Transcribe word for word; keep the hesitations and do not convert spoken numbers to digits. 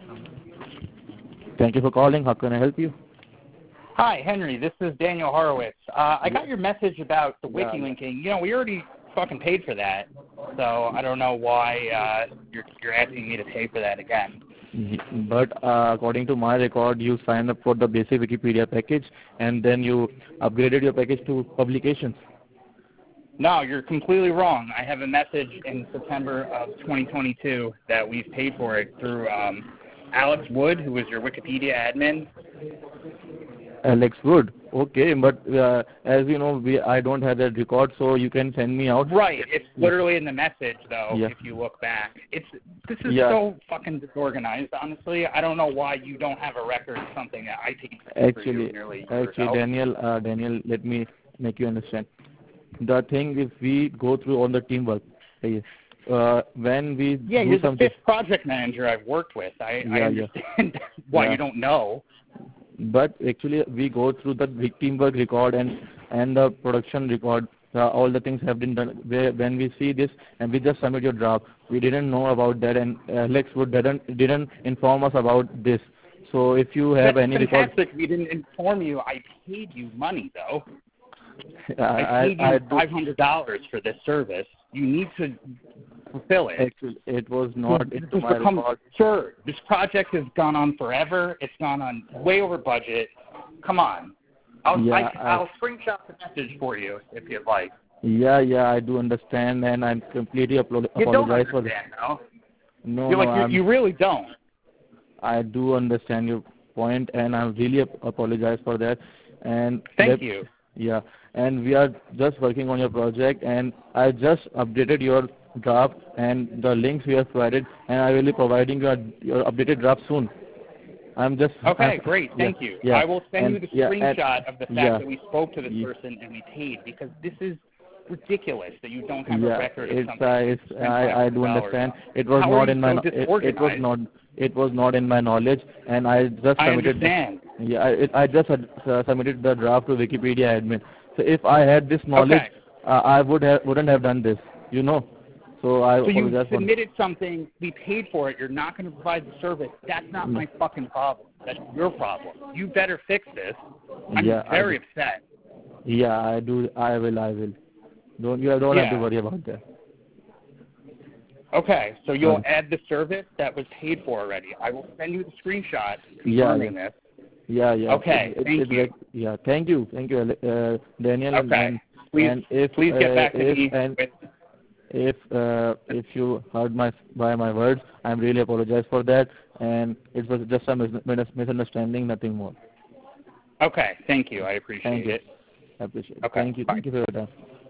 Thank you for calling. How can I help you? Hi, Henry. This is Daniel Horowitz. Uh, I got your message about the wiki Yeah. linking. You know, we already fucking paid for that, so I don't know why uh, you're you're asking me to pay for that again. But uh, according to my record, you signed up for the basic Wikipedia package, and then you upgraded your package to publications. No, you're completely wrong. I have a message in September of twenty twenty-two that we've paid for it through um, Alex Wood, who was your Wikipedia admin. Alex Wood. Okay, but uh, as you know, we I don't have that record, so you can send me out. Right. It's literally in the message, though. Yeah. If you look back, it's this is Yeah. so fucking disorganized. Honestly, I don't know why you don't have a record of something that I paid for Actually, you nearly a year actually, ago. Daniel, uh, Daniel, let me make you understand. The thing is, we go through all the teamwork. Okay? Uh, when we Yeah, do you're the something, fifth project manager I've worked with. I, Yeah, I yeah. understand why Yeah. you don't know. but actually, we go through the big teamwork record and and the production record. Uh, all the things have been done. Where, when we see this and we just submit your draft, we didn't know about that, and Alex Wood didn't didn't inform us about this. So if you have That's any record, fantastic. We didn't inform you. I paid you money, though. I, I paid you I, I do- five hundred dollars for this service. You need to fulfill it. actually, it was not This into has my become record. absurd. This project has gone on forever. It's gone on way over budget. Come on. I'll, Yeah, I, I- I'll screenshot the message for you if you'd like. Yeah, yeah, I do understand, and I completely apolo- You don't apologize for this. understand, though. No, You're no, like, you, I'm, you really don't. I do understand your point, and I really ap- apologize for that. And Thank let- you. Yeah, and we are just working on your project, and I just updated your draft and the links we have provided, and I will be providing your your updated draft soon. I'm just Okay, I'm- great. yeah, Thank you. Yeah, I will send and- you the yeah, and- screenshot of the fact yeah. that we spoke to this Ye- person and we paid, because this is ridiculous that you don't have a Yeah, record of it's something. uh, you it's spent I I do five hundred dollars understand. on. It was How not are in you my so no- it, it was disorganized? not it was not in my knowledge, and I just I submitted. understand. Yeah, I, it, I just uh, submitted the draft to Wikipedia admin. So if I had this knowledge, Okay. uh, I would have wouldn't have done this. You know. So I So you apologize for. submitted something, we paid for it, you're not going to provide the service. That's not my fucking problem. That's your problem. You better fix this. I'm Yeah, I very do. upset. Yeah, I do. I will. I will. Don't you don't have to Yeah. worry about that. Okay, so you'll Um, add the service that was paid for already. I will send you the screenshot Yeah, confirming yeah. this. Yeah, yeah. Okay, It- it- thank it- you. Yeah, thank you, thank you, uh, Daniel. Okay. And, Please, and if please get uh, back to if, me and with if uh, if you heard my by my words, I'm really apologize for that, and it was just a mis- mis- misunderstanding, nothing more. Okay, thank you. I appreciate Thank you. it. I appreciate it. Okay, Thank you. bye. Thank you for your time.